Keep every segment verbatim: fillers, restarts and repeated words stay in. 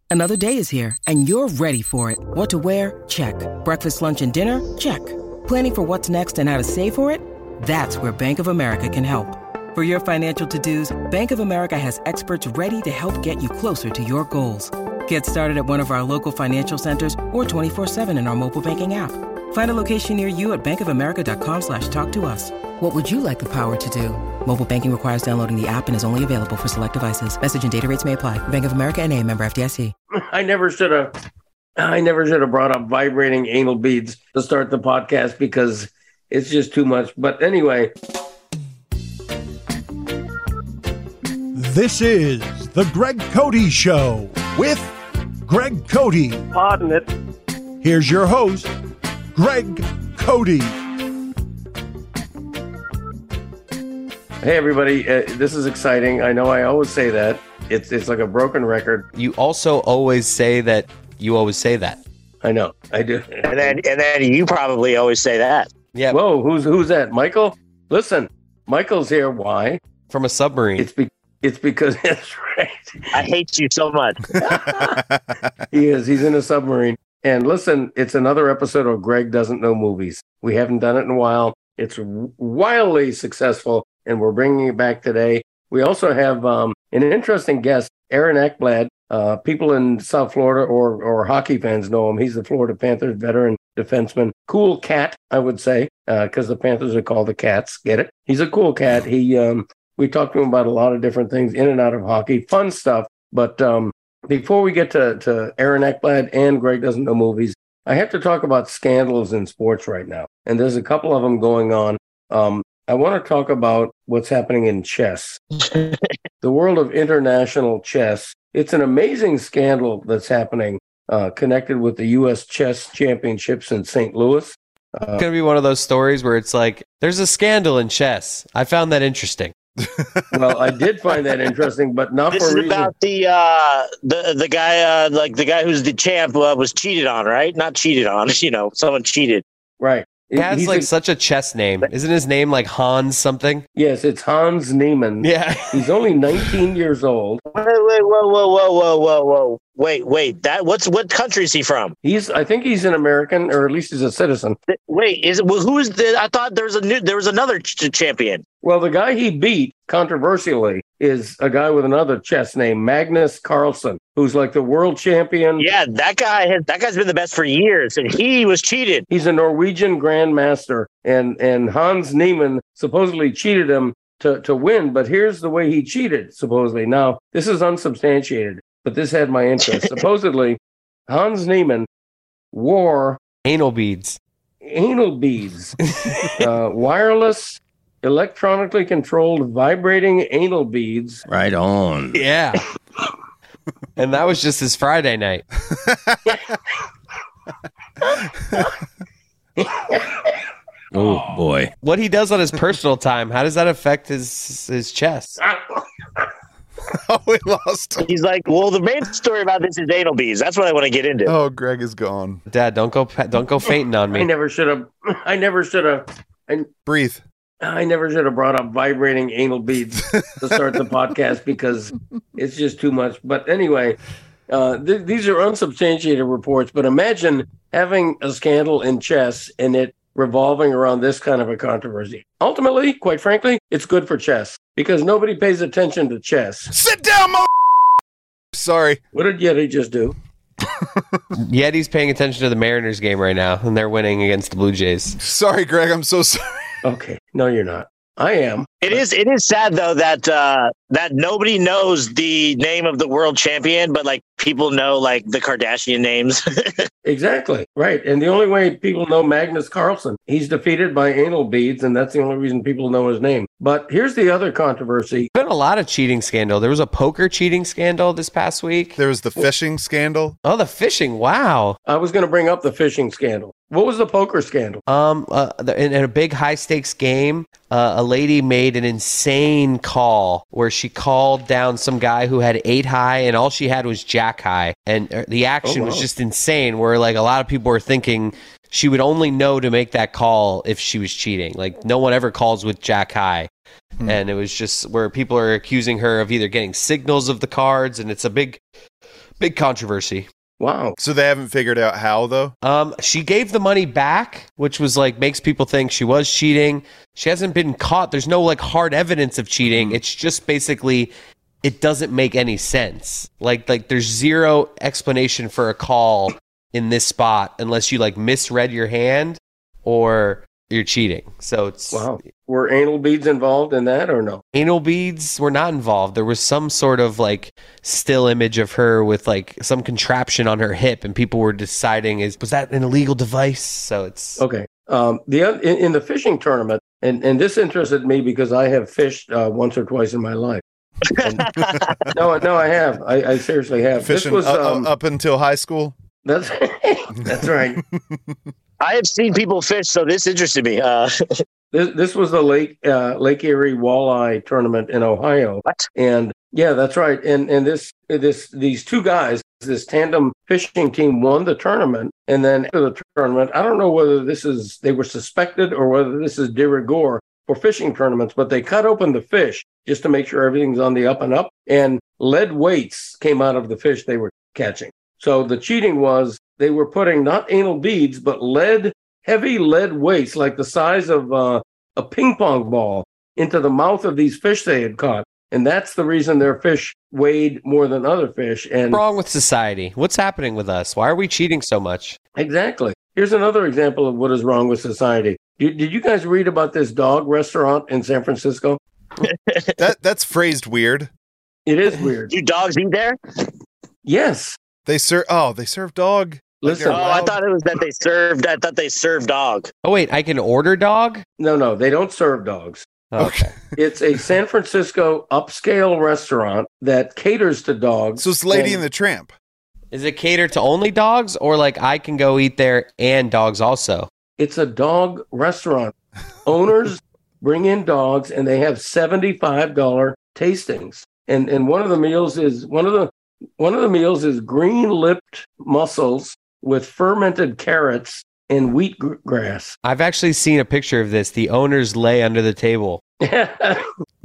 Another day is here, and you're ready for it. What to wear? Check. Breakfast, lunch, and dinner? Check. Planning for what's next and how to save for it? That's where Bank of America can help. For your financial to-dos, Bank of America has experts ready to help get you closer to your goals. Get started at one of our local financial centers or twenty-four seven in our mobile banking app. Find a location near you at bankofamerica.com slash talk to us. What would you like the power to do? Mobile banking requires downloading the app and is only available for select devices. Message and data rates may apply. Bank of America N A, member F D I C. I never should have, I never should have brought up vibrating anal beads to start the podcast because it's just too much. But anyway. This is the Greg Cody Show with Greg Cody. Pardon it. Here's your host, Greg Cody. Hey, everybody. Uh, this is exciting. I know I always say that. It's it's like a broken record. You also always say that you always say that. I know. I do. And then and then you probably always say that. Yeah. Whoa, who's who's that? Michael? Listen, Michael's here. Why? From a submarine. It's be- It's because that's right. I hate you so much. He is. He's in a submarine. And listen, it's another episode of Greg Doesn't Know Movies. We haven't done it in a while. It's wildly successful, and we're bringing it back today. We also have um, an interesting guest, Aaron Ekblad. Uh, people in South Florida or or hockey fans know him. He's the Florida Panthers veteran defenseman. Cool cat, I would say, because uh, the Panthers are called the Cats. Get it? He's a cool cat. He um, we talked to him about a lot of different things in and out of hockey. Fun stuff. But um, before we get to, to Aaron Ekblad and Greg Doesn't Know Movies, I have to talk about scandals in sports right now. And there's a couple of them going on. Um, I want to talk about what's happening in chess. The world of international chess. It's an amazing scandal that's happening uh, connected with the U S Chess Championships in Saint Louis. Uh, it's going to be one of those stories where it's like, there's a scandal in chess. I found that interesting. Well, I did find that interesting, but not this for a is reason. about the uh, the the guy uh, like the guy who's the champ uh, was cheated on, right? Not cheated on, you know, someone cheated. Right. He has He's like a, such a chess name. Isn't his name like Hans something? Yes, it's Hans Niemann. Yeah. He's only nineteen years old. Wait, wait, whoa, whoa, whoa, whoa, whoa, whoa. Wait, wait. That what's what country is he from? He's I think he's an American, or at least he's a citizen. Wait, is it well, who is the I thought there was a new there was another ch- champion. Well, the guy he beat, controversially, is a guy with another chess name, Magnus Carlsen, who's like the world champion. Yeah, that guy has that guy's been the best for years, and he was cheated. He's a Norwegian grandmaster, and and Hans Niemann supposedly cheated him to, to win, but here's the way he cheated, supposedly. Now, this is unsubstantiated, but this had my interest. Supposedly, Hans Niemann wore Anal beads. Anal beads. uh, wireless, electronically controlled, vibrating anal beads. Right on. Yeah. And that was just his Friday night. Oh, boy. What he does on his personal time, how does that affect his his chess? Oh, we lost him. He's like, well, the main story about this is anal beads. That's what I want to get into. Oh, Greg is gone. Dad, don't go don't go fainting on I me. never should have. I never should have. I, Breathe. I never should have brought up vibrating anal beads to start the podcast because it's just too much. But anyway, uh, th- these are unsubstantiated reports. But imagine having a scandal in chess and it revolving around this kind of a controversy. Ultimately, quite frankly, it's good for chess because nobody pays attention to chess. Sit down, mo. Sorry. What did Yeti just do? Yeti's paying attention to the Mariners game right now, and they're winning against the Blue Jays. Sorry, Greg. I'm so sorry. Okay. No, you're not. I am. It is it is sad though that uh, that nobody knows the name of the world champion, but like people know like the Kardashian names. Exactly. Right. And the only way people know Magnus Carlsen, he's defeated by anal beads, and that's the only reason people know his name. But here's the other controversy. There's been a lot of cheating scandal. There was a poker cheating scandal this past week. There was the fishing scandal. Oh, the fishing. Wow. I was going to bring up the fishing scandal. What was the poker scandal? Um, uh, in, in a big high stakes game, uh, a lady made an insane call where she called down some guy who had eight high and all she had was jack high. And uh, the action Oh, wow. was just insane where like a lot of people were thinking she would only know to make that call if she was cheating. Like no one ever calls with jack high. Hmm. And it was just where people are accusing her of either getting signals of the cards, and it's a big Big controversy. Wow. So they haven't figured out how, though? Um, she gave the money back, which was like makes people think she was cheating. She hasn't been caught. There's no like hard evidence of cheating. It's just basically it doesn't make any sense. Like like there's zero explanation for a call in this spot unless you like misread your hand or you're cheating. So it's Wow. Were anal beads involved in that or no? Anal beads were not involved. There was some sort of like still image of her with like some contraption on her hip, and people were deciding is was that an illegal device? So it's Okay. Um, the oth- in, in the fishing tournament, and, and this interested me because I have fished uh, once or twice in my life. And, no, no, I have. I, I seriously have. Fishing this was up, um, up until high school? that's that's right. I have seen people fish, so this interested me. Uh, This this was the Lake uh, Lake Erie Walleye tournament in Ohio. What? And yeah, that's right. And and this this these two guys, this tandem fishing team won the tournament. And then after the tournament, I don't know whether this is they were suspected or whether this is de rigueur for fishing tournaments, but they cut open the fish just to make sure everything's on the up and up. And lead weights came out of the fish they were catching. So the cheating was they were putting not anal beads, but lead, heavy lead weights, like the size of uh, a ping pong ball, into the mouth of these fish they had caught. And that's the reason their fish weighed more than other fish. And wrong with society. What's happening with us? Why are we cheating so much? exactly. Here's another example of what is wrong with society. Did, did you guys read about this dog restaurant in San Francisco? That That's phrased weird. It is weird. do dogs eat there? Yes. They serve, oh, they serve dog. Like Listen, Oh, I thought it was that they served. I thought they served dog. Oh wait, I can order dog? no, no, they don't serve dogs. Oh, okay. It's a San Francisco upscale restaurant that caters to dogs. So it's Lady And- and the Tramp. Is it catered to only dogs, or like I can go eat there and dogs also? It's a dog restaurant. Owners bring in dogs, and they have seventy-five dollars tastings. And and one of the meals is one of the one of the meals is green-lipped mussels with fermented carrots and wheatgrass. I've actually seen a picture of this. The owners lay under the table. That's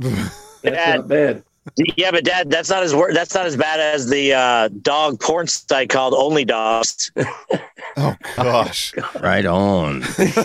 Dad. not bad. Yeah, but Dad, that's not as wor- that's not as bad as the uh, dog porn site called Only Dogs. Oh, gosh. Right on.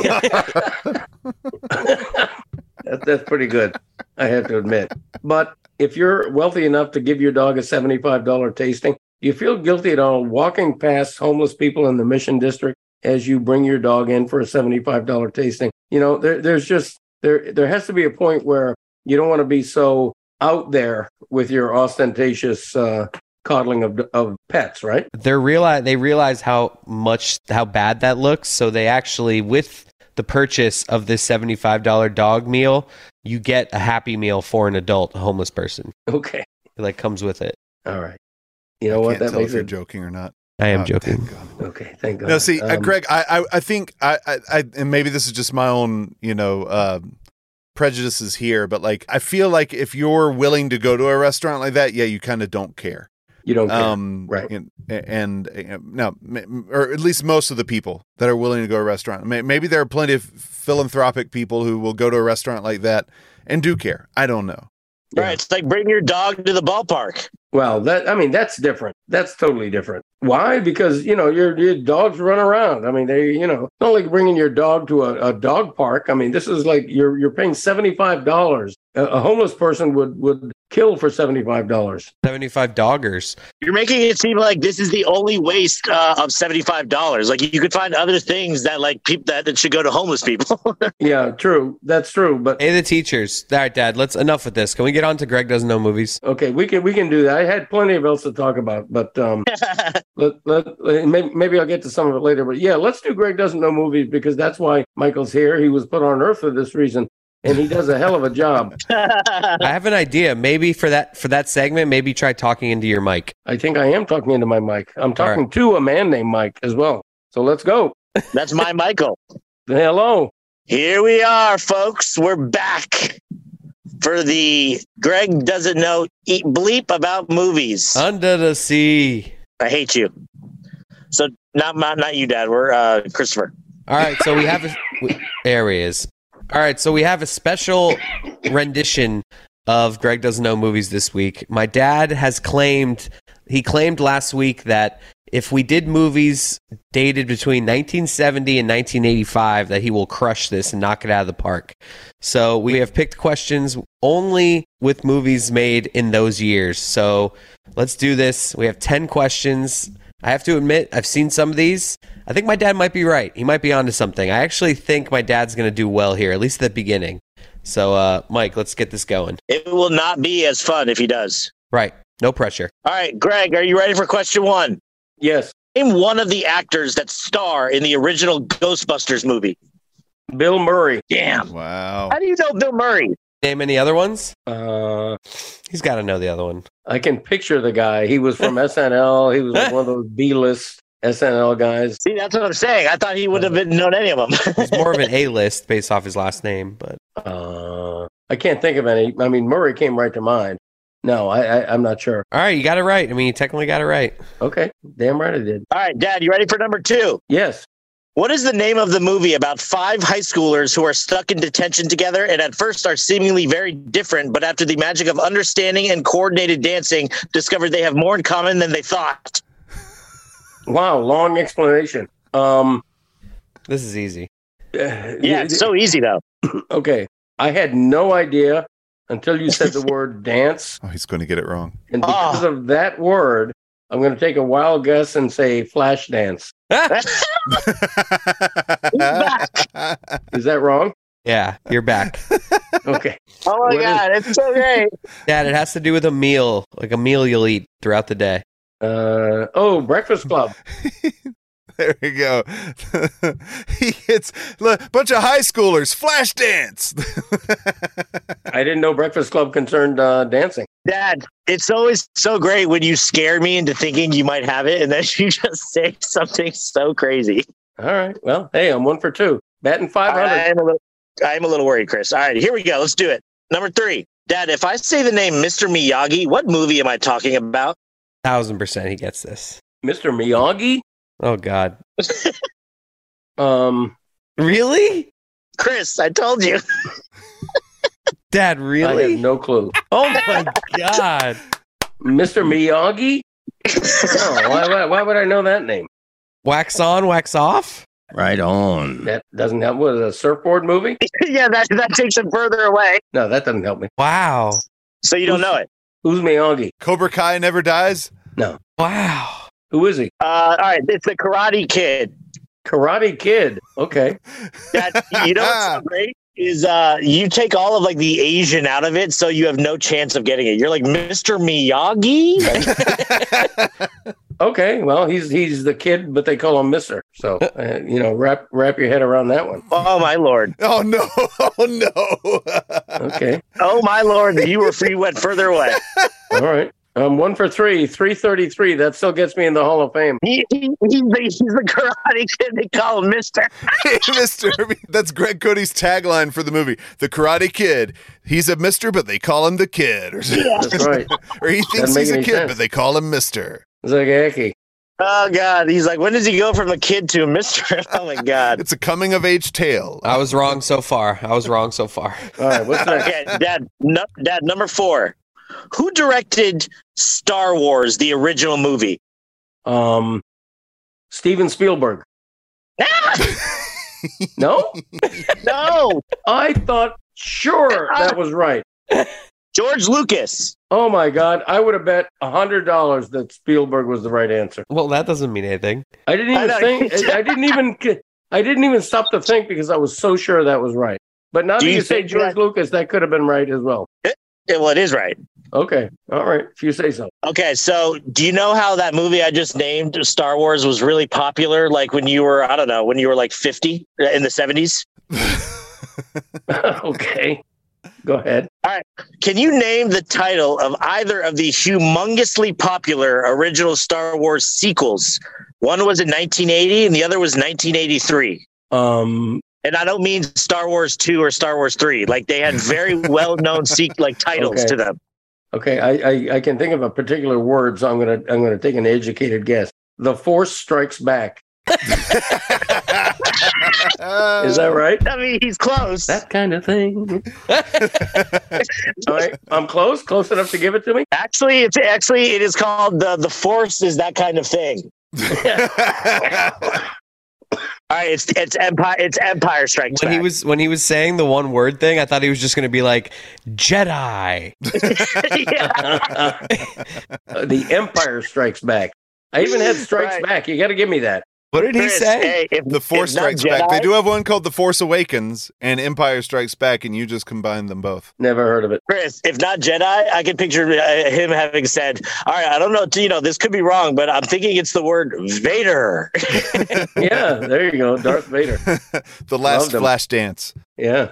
That, that's pretty good, I have to admit. But if you're wealthy enough to give your dog a seventy-five dollars tasting, do you feel guilty at all walking past homeless people in the Mission District as you bring your dog in for a seventy-five dollars tasting? You know, there, there's just, there, there has to be a point where you don't want to be so out there with your ostentatious uh, coddling of, of pets, right? They're realize they realize how much how bad that looks, so they actually, with the purchase of this seventy-five dollars dog meal, you get a Happy Meal for an adult homeless person. Okay. It like comes with it. All right. You know I what? can't That tell makes if you're it. joking or not. I am Oh, joking. thank God. Okay. Thank God. No, see, uh, Um, Greg, I, I, I think I, I, I, and maybe this is just my own, you know, um, prejudices here, but like, I feel like if you're willing to go to a restaurant like that, yeah, you kind of don't care. You don't care. Um, Right. And, and, and no, m- or at least most of the people that are willing to go to a restaurant. May- Maybe there are plenty of philanthropic people who will go to a restaurant like that and do care. I don't know. Yeah. Right? It's like bring your dog to the ballpark. Well, that I mean, that's different. That's totally different. Why? Because you know your, your dogs run around. I mean, they you know not like bringing your dog to a, a dog park. I mean, this is like you're you're paying seventy-five dollars. A, a homeless person would would kill for seventy-five dollars. seventy-five doggers. You're making it seem like this is the only waste uh, of seventy-five dollars. Like you could find other things that like people that, that should go to homeless people. Yeah, true. That's true. But Hey, the teachers. All right, Dad. Let's enough with this. Can we get on to Greg Doesn't Know Movies? okay, we can we can do that. I had plenty of else to talk about, but um, let, let, let- maybe, maybe I'll get to some of it later. But yeah, let's do Greg Doesn't Know Movies because that's why Michael's here. He was put on Earth for this reason, and he does a hell of a job. I have an idea. Maybe for that for that segment, maybe try talking into your mic. I think I am talking into my mic. I'm talking right. to a man named Mike as well. So let's go. That's my Michael. Hello. Here we are, folks. We're back for the Greg Doesn't Know Eat Bleep about movies. Under the Sea. I hate you. So not not, not you, Dad. We're uh, Christopher. All right, so we have a we, there he is. All right, so we have a special rendition of Greg Doesn't Know Movies this week. My dad has claimed, he claimed last week that if we did movies dated between nineteen seventy and nineteen eighty-five, that he will crush this and knock it out of the park. So we have picked questions only with movies made in those years. So let's do this. We have ten questions. I have to admit, I've seen some of these. I think my dad might be right. He might be onto something. I actually think my dad's going to do well here, at least at the beginning. So, uh, Mike, let's get this going. It will not be as fun if he does. Right. No pressure. All right, Greg, are you ready for question one? Yes. Name one of the actors that star in the original Ghostbusters movie. Bill Murray. Damn. Wow. How do you know Bill Murray? Name any other ones? Uh, He's got to know the other one. I can picture the guy. He was from S N L. He was like one of those B-list S N L guys. See, that's what I'm saying. I thought he would have been known any of them. He's more of an A-list based off his last name, but Uh, I can't think of any. I mean, Murray came right to mind. No, I, I, I'm not sure. all right, you got it right. I mean, you technically got it right. Okay. Damn right I did. All right, Dad, you ready for number two? Yes. What is the name of the movie about five high schoolers who are stuck in detention together and at first are seemingly very different, but after the magic of understanding and coordinated dancing, discovered they have more in common than they thought? Wow. Long explanation. Um, This is easy. Yeah, it's so easy, though. Okay. I had no idea until you said the word dance. Oh, he's going to get it wrong. And because Oh. of that word, I'm going to take a wild guess and say flash dance. Is that wrong? Yeah, you're back. Okay. Oh, my What God. It's so great. Dad, it has to do with a meal, like a meal you'll eat throughout the day. Uh, oh, Breakfast Club. There we go. He hits a bunch of high schoolers. Flash dance. I didn't know Breakfast Club concerned uh, dancing. Dad, it's always so great when you scare me into thinking you might have it, and then you just say something so crazy. All right. Well, hey, I'm one for two. Batting five hundred. I am a little, I am a little worried, Chris. All right, here we go. Let's do it. Number three. Dad, if I say the name Mister Miyagi, what movie am I talking about? Thousand percent he gets this. Mister Miyagi? Oh, God. Um, Really? Chris, I told you. Dad, I really? have no clue. Oh, my God. Mister Miyagi? No, why, why, why would I know that name? Wax on, wax off? Right on. That doesn't help. What, a surfboard movie? Yeah, that, that takes it further away. No, that doesn't help me. Wow. So you don't know it. Who's Miyagi? Cobra Kai never dies. No. Wow. Who is he? Uh, all right, it's the Karate Kid. Karate Kid. Okay. That, you know what's so great is uh, you take all of like the Asian out of it, so you have no chance of getting it. You're like Mister Miyagi. Okay. Well, he's he's the kid, but they call him Mister. So uh, you know, wrap wrap your head around that one. Oh my lord! Oh no! Oh no! Okay. Oh my lord! You were free went further away. All right. Um, one for three, three thirty-three. That still gets me in the Hall of Fame. He, he, he's, the, he's the Karate Kid. They call him Mister. Hey, Mister That's Greg Cody's tagline for the movie. The Karate Kid. He's a Mister, but they call him the Kid. Or, That's right. or he thinks make he's a any kid, sense. but they call him Mister Zagaki. Oh god! He's like, when does he go from a kid to a Mister? Oh my god! It's a coming of age tale. I was wrong so far. I was wrong so far. All right. What's next? Okay, Dad. No, Dad. Number four. Who directed Star Wars, the original movie? Um, Steven Spielberg. No? No, I thought sure that was right. George Lucas. Oh my God. I would have bet a hundred dollars that Spielberg was the right answer. Well, that doesn't mean anything. I didn't I even know. think, I didn't even, I didn't even stop to think because I was so sure that was right. But now Do that you you say think George that- Lucas, that could have been right as well. Yeah, well, it is right. Okay. All right. If you say so. Okay, so do you know how that movie I just named, Star Wars, was really popular? Like when you were, I don't know, when you were like fifty in the seventies? Okay. Go ahead. Can you name the title of either of the humongously popular original Star Wars sequels? One was in nineteen eighty and the other was nineteen eighty-three. Um, And I don't mean Star Wars two or Star Wars three. Like they had very well-known se- like titles Okay. to them. okay. I, I, I can think of a particular word, so I'm going to, I'm going to take an educated guess. The Force Strikes Back. Is that right? I mean, he's close. That kind of thing. All right, I'm close, close enough to give it to me. Actually, it's actually it is called the the Force is that kind of thing. All right, it's it's Empire it's Empire Strikes When Back. he was when he was saying the one word thing, I thought he was just going to be like Jedi. Uh, the Empire Strikes Back. I even had Strikes Right. Back. You got to give me that. What did he Chris, say? hey, if, The Force if not Strikes Back. They Jedi- do have one called The Force Awakens and Empire Strikes Back, and you just combine them both. Never heard of it. Chris, if not Jedi, I can picture uh, him having said, "All right, I don't know, you know, this could be wrong, but I'm thinking it's the word Vader." Yeah, there you go, Darth Vader. The last Loved him. Flash dance. Yeah.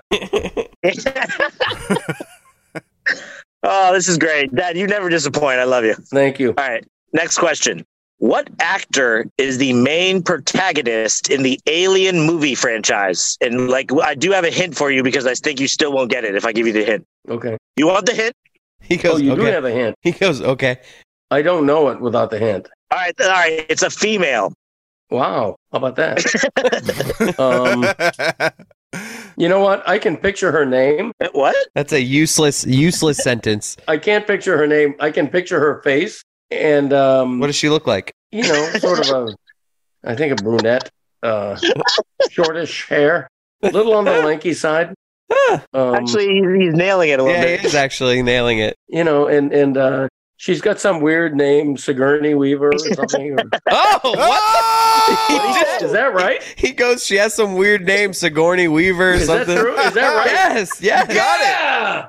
Oh, this is great, Dad. You never disappoint. I love you. Thank you. All right, next question. What actor is the main protagonist in the Alien movie franchise? And like, I do have a hint for you because I think you still won't get it if I give you the hint. Okay. You want the hint? He goes, Oh, you do okay. have a hint. He goes, okay. I don't know it without the hint. All right, all right. It's a female. Wow. How about that? um, you know what? I can picture her name. What? That's a useless, useless sentence. I can't picture her name. I can picture her face. And, um, What does she look like? you know, sort of a, I think a brunette, uh, shortish hair, a little on the lanky side. Um, Actually, he's, he's nailing it a little Yeah, bit. he is actually nailing it. you know, and, and, uh, she's got some weird name, Sigourney Weaver or something. Or, Oh, what? He just- is that right? He goes, she has some weird name, Sigourney Weaver or Is that something. true? Is that right? Yes, yes. Yeah!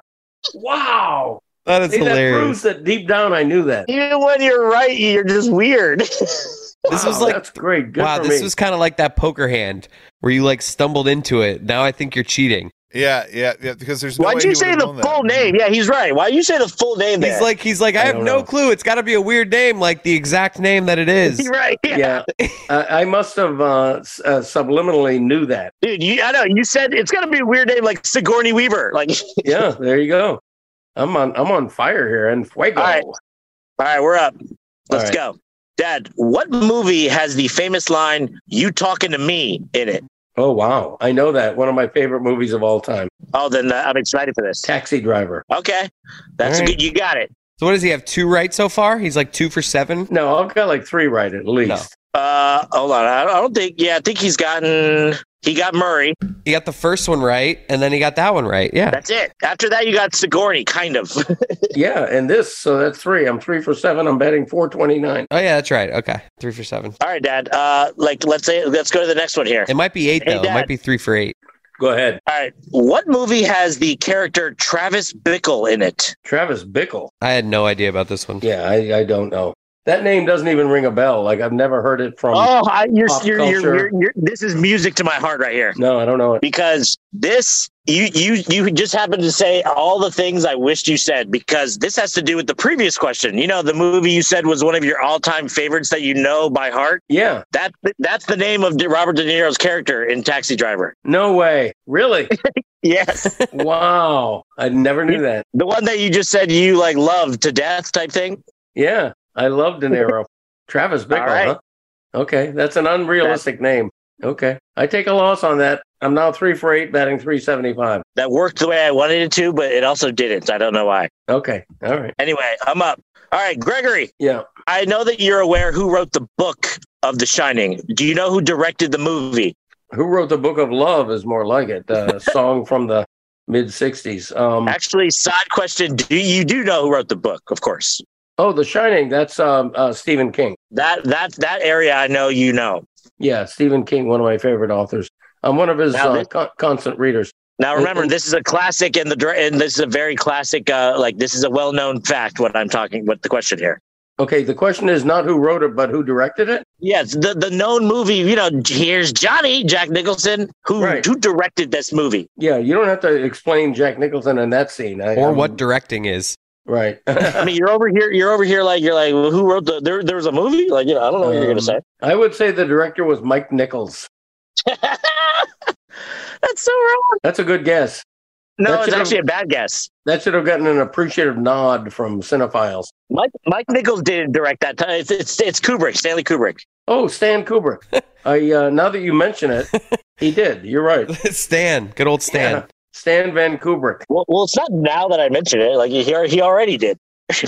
Wow. That is See, that hilarious. proves that deep down I knew that. Even when you're right, you're just weird. This Wow, was like, that's great. Good wow, for this me. was kind of like that poker hand where you like stumbled into it. Now I think you're cheating. Yeah, yeah, yeah. Because there's no Why'd way you he say would've the known that. full name? Yeah, he's right. Why'd you say the full name there? He's like, he's like, I, I have don't no know. clue. It's got to be a weird name, like the exact name that it is. You're right. Yeah. Yeah, I, I must have uh, s- uh, subliminally knew that. Dude, you, I know. You said it's going to be a weird name like Sigourney Weaver. Like, Yeah, there you go. I'm on. I'm on fire here, and fuego. All right. all right, we're up. Let's right. go. Dad, what movie has the famous line, "You talking to me" in it? Oh wow, I know that. One of my favorite movies of all time, Oh, then uh, I'm excited for this. Taxi Driver. Okay. That's All right. good. You got it. So what does he have? Two right so far? He's like two for seven. No, I've got like three right at least. Uh, hold on. I don't, I don't think, yeah, I think he's gotten, he got Murray. He got the first one right, and then he got that one right. Yeah. That's it. After that, you got Sigourney, kind of. Yeah, and this, so that's three. I'm three for seven. I'm betting four twenty nine. Oh yeah, that's right. Okay, three for seven. All right, Dad. Uh, like, let's say, let's go to the next one here. It might be eight Hey, though. Dad. It might be three for eight. Go ahead, All right. What movie has the character Travis Bickle in it? Travis Bickle. I had no idea about this one. Yeah, I, I don't know. That name doesn't even ring a bell. Like I've never heard it from. Oh, I, you're, pop you're, you're, culture. you're, you're, this is music to my heart right here. No, I don't know it. Because this, you, you, you just happened to say all the things I wished you said, because this has to do with the previous question. You know, the movie you said was one of your all-time favorites that you know by heart. Yeah, That, that's the name of De- Robert De Niro's character in Taxi Driver. no way. Really? Yes. Wow, I never knew that. The one that you just said you like loved to death type thing. Yeah, I love De Niro. Travis Bickle, All right. huh? Okay, that's an unrealistic name. Okay, I take a loss on that. I'm now three for eight, batting three seventy-five. That worked the way I wanted it to, but it also didn't. I don't know why. Okay, all right. Anyway, I'm up. All right, Gregory, Yeah. I know that you're aware who wrote the book of The Shining. Do you know who directed the movie? Who wrote the Book of Love is more like it. A song from the mid sixties. Um, Actually, side question, do you do know who wrote the book, of course? oh, The Shining, that's um, uh, Stephen King. That that that area I know you know. Yeah, Stephen King, one of my favorite authors. I'm one of his Now uh, this- con- constant readers. Now remember, And- this is a classic, and the dir- and this is a very classic. Uh, like this is a well-known fact. What I'm talking, what the question here? Okay, the question is not who wrote it, but who directed it? Yes, the the known movie. You know, here's Johnny Jack Nicholson, who Right. who directed this movie. Yeah, you don't have to explain Jack Nicholson in that scene. I, Or I'm- what directing is. Right. I mean, you're over here. You're over here. Like you're like, well, who wrote the? There, there was a movie. Like you know, I don't know what you're gonna Um, say. I would say the director was Mike Nichols. That's so wrong. That's a good guess. No, That it's should've- actually a bad guess. That should have gotten an appreciative nod from cinephiles. Mike Mike Nichols didn't direct that. Time. It's, it's it's Kubrick, Stanley Kubrick. Oh, Stan Kubrick. I uh, now that you mention it, he did. You're right. Stan, good old Stan. Yeah. Stan Van Kubrick. Well, well, it's not now that I mention it. Like he he already did.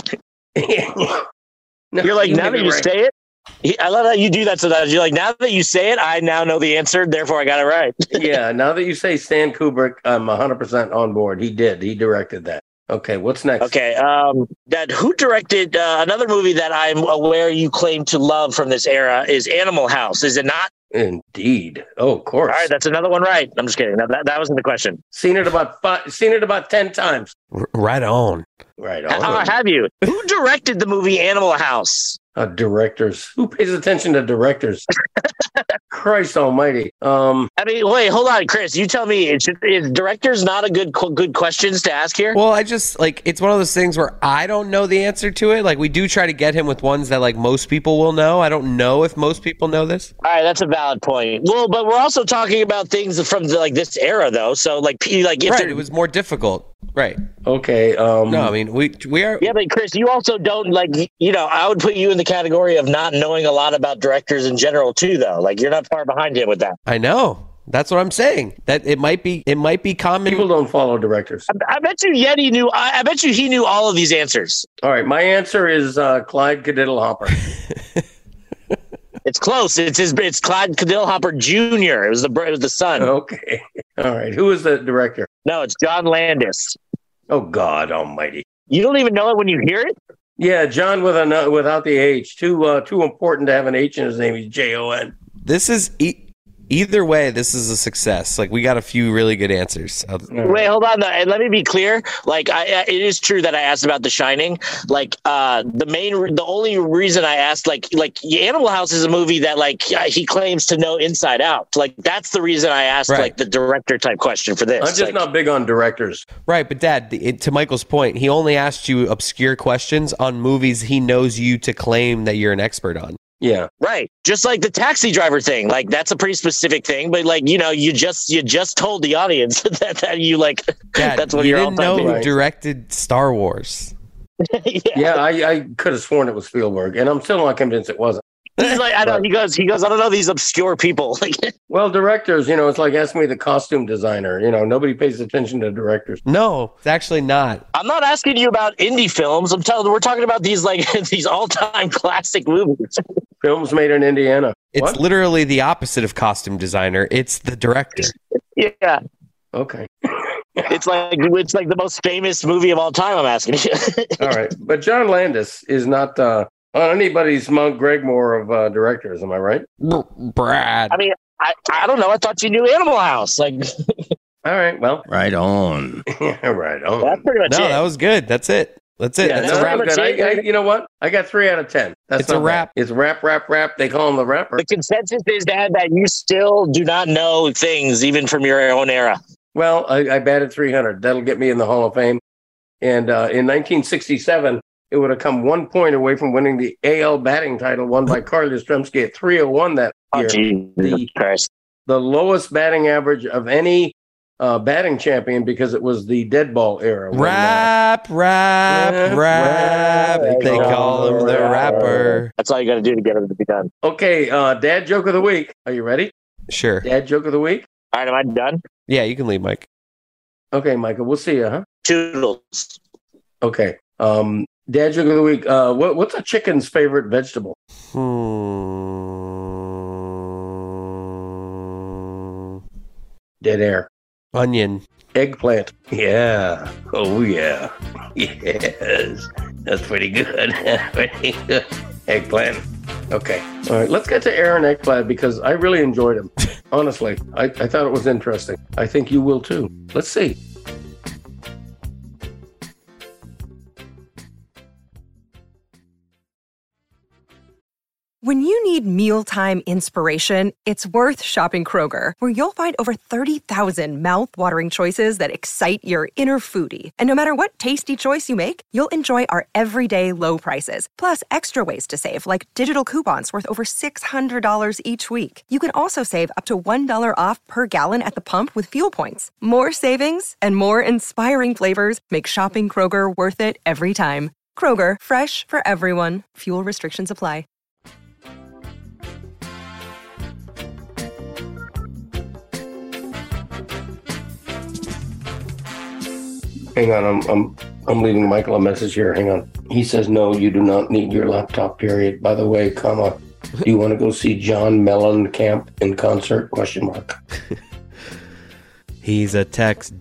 No, You're like, you now may that be you right. say it, he, I love how you do that sometimes. You're like, now that you say it, I now know the answer, therefore I got it right. Yeah, now that you say Stan Kubrick, I'm one hundred percent on board. He did. He directed that. Okay, what's next? Okay, um, that who directed uh, another movie that I'm aware you claim to love from this era is Animal House, is it not? Indeed. Oh, of course. All right, that's another one right. I'm just kidding. That, that, that wasn't the question. Seen it about five, seen it about ten times. R- right on. Right How on. have you? Who directed the movie Animal House? Uh, directors. Who pays attention to directors? Christ Almighty. Um, I mean, wait, hold on, Chris. You tell me, is, is directors not a good good questions to ask here? Well, I just like it's one of those things where I don't know the answer to it. Like we do try to get him with ones that like most people will know. I don't know if most people know this. All right, that's a valid point. Well, but we're also talking about things from the, like this era, though. So, like, p- like if Right, they're- it was more difficult. Right. okay. Um, No, I mean we we are. yeah, but Chris, you also don't like you know. I would put you in the category of not knowing a lot about directors in general, too. Though, like you're not far behind him with that. I know. That's what I'm saying. That it might be it might be common. people don't follow directors. I, I bet you Yeti knew. I, I bet you he knew all of these answers. All right, my answer is uh, Clyde Cadiddle Hopper. It's close. It's his. It's Clyde Cadiddle-Hopper Junior It was the it was the son. Okay. All right. Who is the director? No, it's John Landis. Oh, God Almighty. You don't even know it when you hear it. Yeah, John with a without the H. Too uh, too important to have an H in his name. He's J O N. This is e- either way. This is a success. Like we got a few really good answers. Uh, Wait, hold on. And let me be clear. Like, I, I- it is true that I asked about The Shining. Like, uh, the main, the only reason I asked, like, like Animal House is a movie that, like, uh, he claims to know inside out. Like, that's the reason I asked, Right. like, the director type question for this. I'm just Like, not big on directors. Right, but Dad, the- it, to Michael's point, he only asked you obscure questions on movies he knows you to claim that you're an expert on. Yeah. right. Just like the taxi driver thing. Like, that's a pretty specific thing. But, like, you know, you just you just told the audience that, that you, like, Dad, that's what you you're all didn't know talking who Right. directed Star Wars. yeah. Yeah, I, I could have sworn it was Spielberg, and I'm still not convinced it wasn't. He's like, I don't, he goes, he goes, I don't know these obscure people. Like, Well, directors, you know, it's like asking me the costume designer. You know, nobody pays attention to directors. No, it's actually not. I'm not asking you about indie films. I'm telling we're talking about these like these all-time classic movies. Films made in Indiana. It's What? literally the opposite of costume designer. It's the director. Yeah. Okay. It's like it's like the most famous movie of all time, I'm asking you. All right. But John Landis is not uh, on anybody's Mount Gregmore of uh, directors. Am I right? Br- Brad. I mean, I, I don't know. I thought you knew Animal House. Like All right. Well, Right on. right on. that's pretty much No, it. that was good. That's it. That's it. Yeah, That's no, a that wrap. was good. I, I, you know what? I got three out of ten. That's It's a not bad. wrap. It's rap, rap, rap. They call him the rapper. The consensus is, Dad, that you still do not know things even from your own era. Well, I, I batted three hundred. That'll get me in the Hall of Fame. And uh, in nineteen sixty-seven, it would have come one point away from winning the A L batting title won by Carl Yastrzemski at three oh one that Oh, year. Jesus The- Christ. The lowest batting average of any uh, batting champion because it was the dead ball era. when, uh, Rap, rap, Rap, rap. rap, They call him the rap. rapper. That's all you got to do to get it to be done. okay, uh, dad joke of the week. Are you ready? Sure. Dad joke of the week? All right, am I done? Yeah, you can leave, Mike. Okay, Michael, we'll see you, huh? Toodles. Okay. Um, dad joke of the week. Uh, what, what's a chicken's favorite vegetable? Hmm. Dead air. Onion. Eggplant. Yeah. Oh, yeah. Yes. That's pretty good. Pretty good. Eggplant. Okay. All right. Let's get to Aaron Eggplant because I really enjoyed him. Honestly, I, I thought it was interesting. I think you will too. Let's see. When you need mealtime inspiration, it's worth shopping Kroger, where you'll find over thirty thousand mouth-watering choices that excite your inner foodie. And no matter what tasty choice you make, you'll enjoy our everyday low prices, plus extra ways to save, like digital coupons worth over six hundred dollars each week. You can also save up to one dollar off per gallon at the pump with fuel points. More savings and more inspiring flavors make shopping Kroger worth it every time. Kroger, fresh for everyone. Fuel restrictions apply. Hang on, I'm I'm I'm leaving Michael a message here. Hang on. He says, no, you do not need your laptop, period. By the way, comma, do you want to go see John Mellencamp in concert? Question mark. He's a text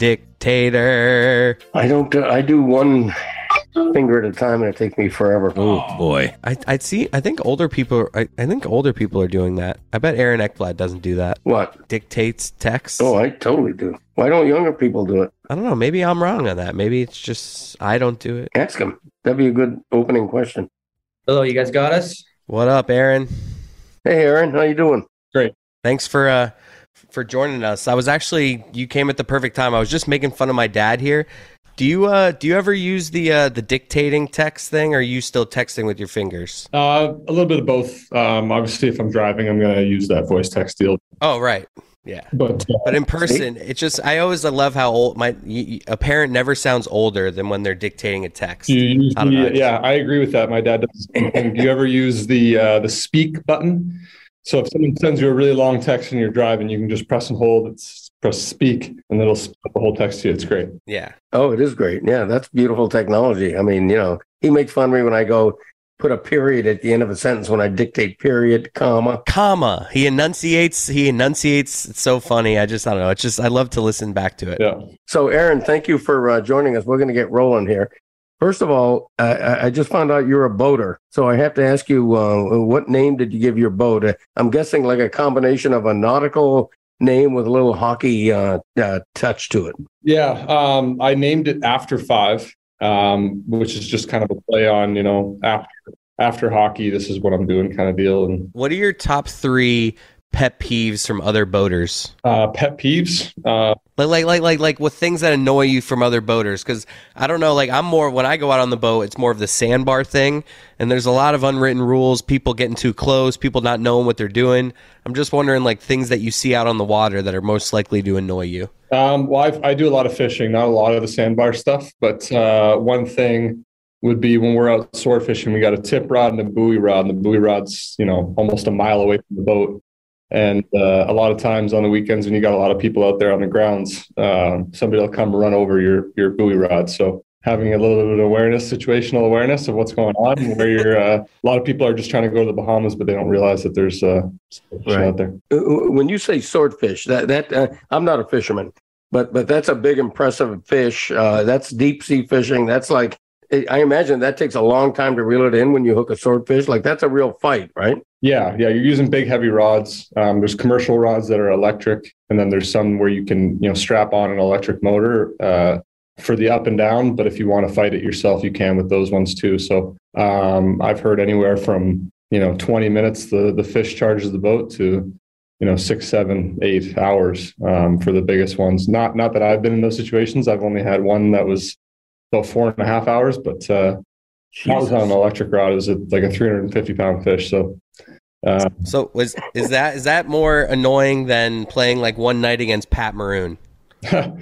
dictator. I don't, uh, I do one finger at a time and it takes me forever. Oh boy. I I see. I think older people. I, I think older people are doing that. I bet Aaron Ekblad doesn't do that. What? Dictates text. Oh, I totally do. Why don't younger people do it? I don't know. Maybe I'm wrong on that. Maybe it's just I don't do it. Ask them. That'd be a good opening question. Hello, you guys got us? What up, Aaron? Hey, Aaron, how you doing? Great. Thanks for uh for joining us. I was actually you came at the perfect time. I was just making fun of my dad here. Do you uh do you ever use the uh the dictating text thing, or are you still texting with your fingers? Uh, a little bit of both. Um, obviously, if I'm driving, I'm going to use that voice text deal. Oh, right. Yeah. But uh, but in person, it's just I always love how old my y- a parent never sounds older than when they're dictating a text. you use I don't know. the, yeah, I agree with that. My dad does the same thing. Do you ever use the uh, the speak button? So if someone sends you a really long text and you're driving, you can just press and hold. It's press speak, and it'll spell the whole text to you. It's great. Yeah. Oh, it is great. Yeah, that's beautiful technology. I mean, you know, he makes fun of me when I go put a period at the end of a sentence when I dictate period, comma. Comma. He enunciates. He enunciates. It's so funny. I just, I don't know. It's just, I love to listen back to it. Yeah. So, Aaron, thank you for uh, joining us. We're going to get rolling here. First of all, I, I just found out you're a boater. So I have to ask you, uh, what name did you give your boat? Uh, I'm guessing like a combination of a nautical name with a little hockey uh, uh, touch to it. Yeah. Um, I named it After Five, um, which is just kind of a play on, you know, after after hockey, this is what I'm doing kind of deal. And What are your top three pet peeves from other boaters? uh, pet peeves. Uh, Like, like, like, like, like with things that annoy you from other boaters. Because I don't know, like I'm more when I go out on the boat, it's more of the sandbar thing, and there's a lot of unwritten rules. People getting too close, people not knowing what they're doing. I'm just wondering, like things that you see out on the water that are most likely to annoy you. Um, well, I've, I do a lot of fishing, not a lot of the sandbar stuff, but uh, one thing would be when we're out sword fishing, we got a tip rod and a buoy rod, and the buoy rod's, you know, almost a mile away from the boat. And uh, a lot of times on the weekends when you got a lot of people out there on the grounds, uh, somebody will come run over your your buoy rod. So having a little bit of awareness, situational awareness of what's going on, where you're, uh, a lot of people are just trying to go to the Bahamas, but they don't realize that there's uh, Right. out there. Uh, When you say swordfish, that that uh, I'm not a fisherman, but but that's a big, impressive fish. Uh, that's deep sea fishing. That's like, I imagine that takes a long time to reel it in when you hook a swordfish. Like that's a real fight, right? Yeah, yeah, you're using big, heavy rods. Um, there's commercial rods that are electric, and then there's some where you can, you know, strap on an electric motor uh, for the up and down. But if you want to fight it yourself, you can with those ones too. So um, I've heard anywhere from, you know, twenty minutes the the fish charges the boat to, you know, six, seven, eight hours um, for the biggest ones. Not not that I've been in those situations. I've only had one that was about four and a half hours, but uh, that was on an electric rod. It was a, like a three hundred fifty pound fish. So. Uh, So was is that is that more annoying than playing like one night against Pat Maroon? um,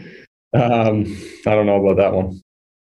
I don't know about that one.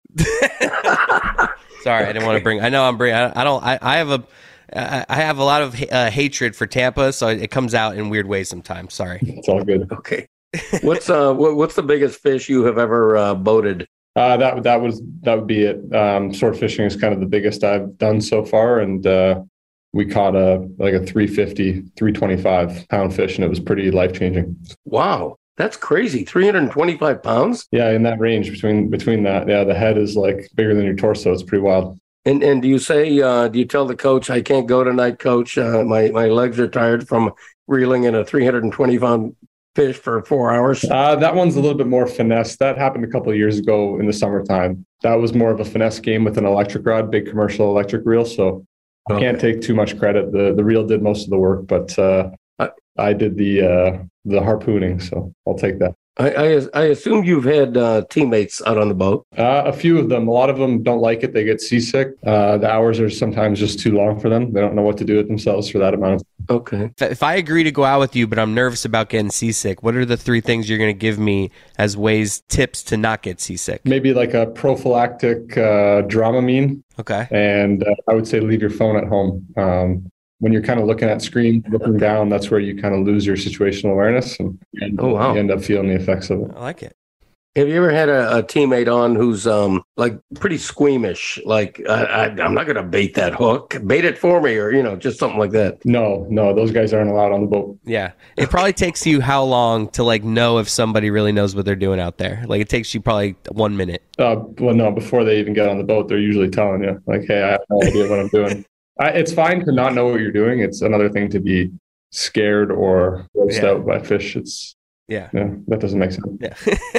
Sorry, I didn't want to bring. I know I'm bringing. I, I don't. I, I have a. I I have a lot of uh, hatred for Tampa, so it comes out in weird ways sometimes. Sorry. It's all good. Okay. What's uh what, what's the biggest fish you have ever uh, boated? Uh, that that was that would be it. Um, sword fishing is kind of the biggest I've done so far, and uh, we caught a like a three fifty, three twenty-five pound fish, and it was pretty life changing. Wow, that's crazy. three hundred twenty-five pounds? Yeah, in that range between between that. Yeah, the head is like bigger than your torso. It's pretty wild. And and do you say uh, do you tell the coach, I can't go tonight, coach? Uh, my my legs are tired from reeling in a three hundred twenty pound fish for four hours? Uh, that one's a little bit more finesse. That happened a couple of years ago in the summertime. That was more of a finesse game with an electric rod, big commercial electric reel. So I can't take too much credit. The the reel did most of the work, but uh, I, I did the uh, the harpooning, so I'll take that. I, I, I assume you've had uh, teammates out on the boat. Uh, a few of them. A lot of them don't like it. They get seasick. Uh, the hours are sometimes just too long for them. They don't know what to do with themselves for that amount of time. Okay. If I agree to go out with you, but I'm nervous about getting seasick, what are the three things you're going to give me as ways, tips to not get seasick? Maybe like a prophylactic uh, Dramamine. Okay. And uh, I would say leave your phone at home. Um, when you're kind of looking at screen, looking down, that's where you kind of lose your situational awareness and, and oh, wow. you end up feeling the effects of it. I like it. Have you ever had a, a teammate on who's um like pretty squeamish? Like, I, I, I'm not going to bait that hook. Bait it for me, or, you know, just something like that. No, no, those guys aren't allowed on the boat. Yeah. It probably takes you how long to like know if somebody really knows what they're doing out there? Like, it takes you probably one minute. Uh, well, no, before they even get on the boat, they're usually telling you, like, hey, I have no idea what I'm doing. I, it's fine to not know what you're doing. It's another thing to be scared or grossed Yeah. out by fish. It's Yeah. yeah, that doesn't make sense. Yeah.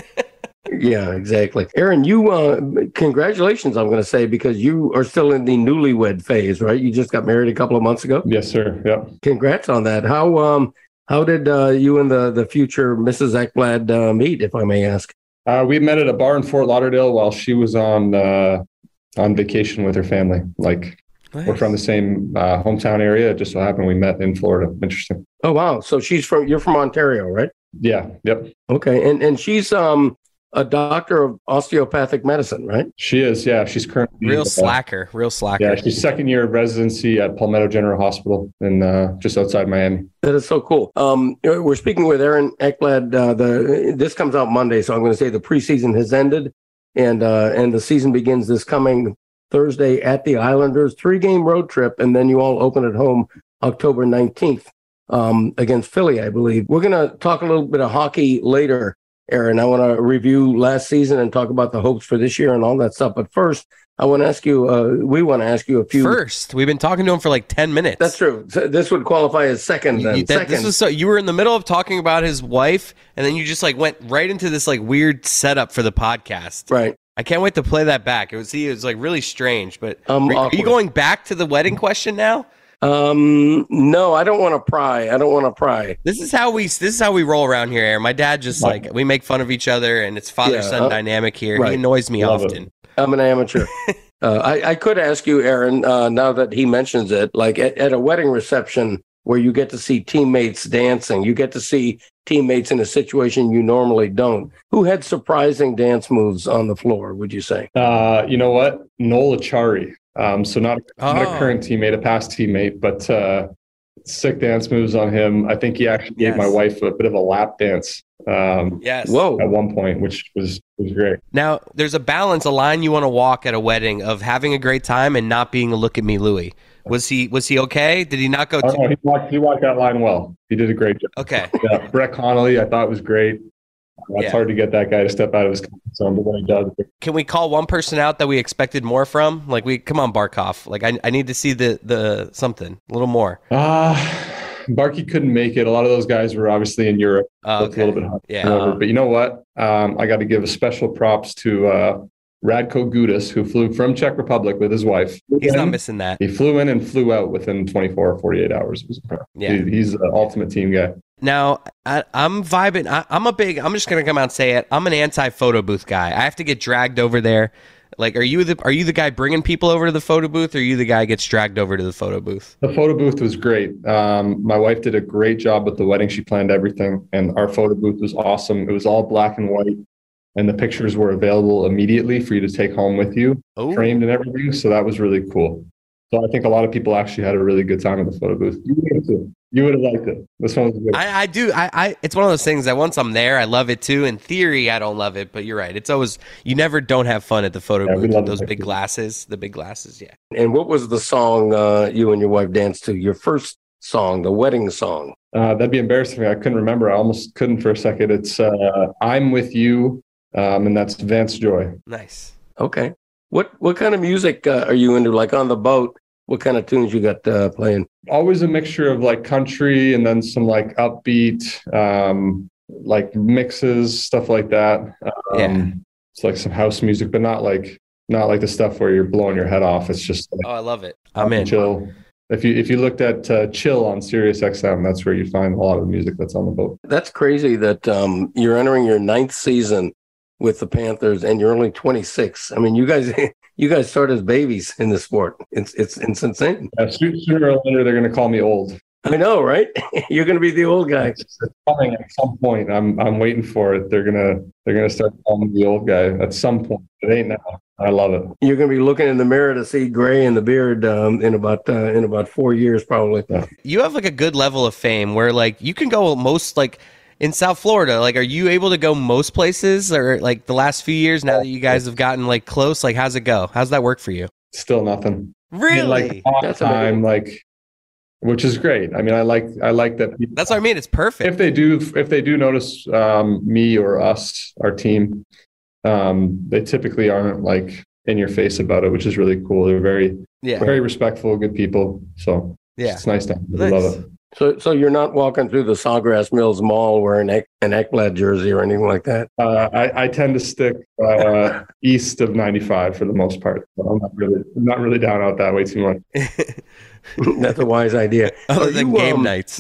Yeah, exactly. Aaron, you, uh, congratulations, I'm going to say, because you are still in the newlywed phase, right? You just got married a couple of months ago. Yes, sir. Yeah. Congrats on that. How um how did uh, you and the, the future Missus Ekblad uh, meet, if I may ask? Uh, we met at a bar in Fort Lauderdale while she was on uh, on vacation with her family. Like, Nice. we're from the same uh, hometown area. It just so happened we met in Florida. Interesting. Oh, wow. So she's from, you're from Ontario, right? Yeah. Yep. Okay. And and she's um a doctor of osteopathic medicine, right? She is. Yeah. She's currently Real uh, slacker. Real slacker. Yeah. She's second year of residency at Palmetto General Hospital in uh, just outside Miami. That is so cool. Um, we're speaking with Aaron Ekblad. Uh, the this comes out Monday, so I'm going to say the preseason has ended, and uh, and the season begins this coming Thursday at the Islanders. Three game road trip, and then you all open at home October nineteenth um, against Philly, I believe. We're going to talk a little bit of hockey later, Aaron. I want to review last season and talk about the hopes for this year and all that stuff. But first, I want to ask you. Uh, we want to ask you a few. First, we've been talking to him for like ten minutes. That's true. So this would qualify as second. Then. You, that, second. This was so you were in the middle of talking about his wife, and then you just like went right into this like weird setup for the podcast. Right. I can't wait to play that back. It was see, it was like really strange. But Um, are, are awkward. you going back to the wedding question now? Um, no, I don't want to pry. I don't want to pry. This is how we this is how we roll around here, Aaron. My dad just like we make fun of each other, and it's father son Yeah, uh, dynamic here. right. He annoys me Love it. often. I'm an amateur. uh, I, I could ask you, Aaron, uh, now that he mentions it, like at, at a wedding reception where you get to see teammates dancing, you get to see teammates in a situation you normally don't. Who had surprising dance moves on the floor, would you say? Uh, you know what? Noel Achari. Um, so not, not Oh. a current teammate, a past teammate, but uh, sick dance moves on him. I think he actually Yes. gave my wife a bit of a lap dance um, Yes. Whoa. at one point, which was was great. Now there's a balance, a line you want to walk at a wedding of having a great time and not being a look at me Louie. Was he was he okay? Did he not go? Oh, Too- no, he walked he walked that line well. He did a great job. okay. Yeah, Brett Connolly, I thought was great. Uh, It's Yeah. hard to get that guy to step out of his comfort zone, but when he does, Can we call one person out that we expected more from? Like we come on Barkov. Like I I need to see the the something a little more. uh Barkey couldn't make it. A lot of those guys were obviously in Europe. Oh, So it's a okay. little bit hard. Yeah. However, but you know what? Um, I got to give a special props to uh, Radko Gudas, who flew from Czech Republic with his wife. He's not And missing that. He flew in and flew out within twenty-four or forty-eight hours. It was impressive. Yeah. He- he's the ultimate team guy. Now, I, I'm vibing. I, I'm a big. I'm just gonna come out and say it. I'm an anti-photo booth guy. I have to get dragged over there. Like, are you the are you the guy bringing people over to the photo booth, or are you the guy who gets dragged over to the photo booth? The photo booth was great. Um, my wife did a great job with the wedding. She planned everything, and our photo booth was awesome. It was all black and white, and the pictures were available immediately for you to take home with you, Oh, framed and everything. So that was really cool. So I think a lot of people actually had a really good time in the photo booth. You would have too. You would have liked it. This one was good. I, I do. I, I. It's one of those things that once I'm there, I love it too. In theory, I don't love it, but you're right. It's always you never don't have fun at the photo Yeah, we booth love with those the big pictures. glasses. The big glasses, yeah. And what was the song uh, you and your wife danced to? Your first song, the wedding song. Uh, that'd be embarrassing. I couldn't remember. I almost couldn't for a second. It's uh, "I'm With You," um, and that's Vance Joy. Nice. Okay. What what kind of music uh, are you into? Like on the boat, what kind of tunes you got uh, playing? Always a mixture of like country and then some like upbeat, um, like mixes, stuff like that. Um, Yeah. It's like some house music, but not like not like the stuff where you're blowing your head off. It's just like, oh, I love it. I'm in. Chill. If you if you looked at uh, Chill on Sirius X M, that's where you find a lot of the music that's on the boat. That's crazy that um, you're entering your ninth season with the Panthers and you're only twenty-six. I mean, you guys you guys start as babies in the sport. It's it's it's insane. Yeah, sooner or later, they're going to call me old. I know, right? You're going to be the old guy. It's coming at some point. I'm I'm waiting for it. They're gonna they're gonna start calling me the old guy at some point. It ain't now. I love it. You're going to be looking in the mirror to see gray in the beard um, in about uh, in about four years, probably. Yeah. You have like a good level of fame where like you can go most like in South Florida. Like, are you able to go most places or like the last few years now that you guys have gotten like close? Like, how's it go? How's that work for you? Still nothing. Really? And, like on That's time, like. Which is great. I mean, I like I like that. People, That's what I mean. It's perfect. If they do, if they do notice um, me or us, our team, um, they typically aren't like in your face about it, which is really cool. They're very, yeah. very respectful, good people. So yeah, it's nice to nice. love it. So, so you're not walking through the Sawgrass Mills Mall wearing an Ekblad jersey or anything like that. Uh, I, I tend to stick uh, east of ninety-five for the most part. So I'm not really, I'm not really down out that way too much. That's a wise idea. Other Are than you, game um, nights.